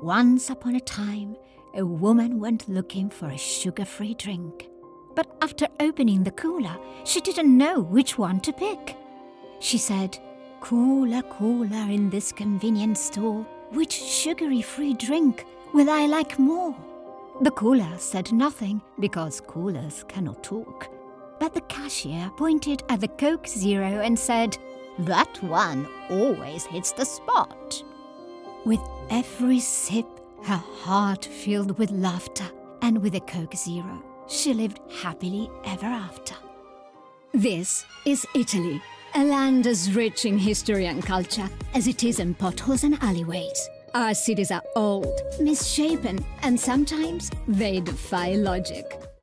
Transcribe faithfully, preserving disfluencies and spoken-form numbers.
Once upon a time, a woman went looking for a sugar-free drink. But after opening the cooler, she didn't know which one to pick. She said, "Cooler, cooler in this convenience store, which sugary-free drink will I like more?" The cooler said nothing because coolers cannot talk. But the cashier pointed at the Coke Zero and said, "That one always hits the spot." With every sip, her heart filled with laughter, and with a Coke Zero, she lived happily ever after. This is Italy, a land as rich in history and culture as it is in potholes and alleyways. Our cities are old, misshapen, and sometimes they defy logic.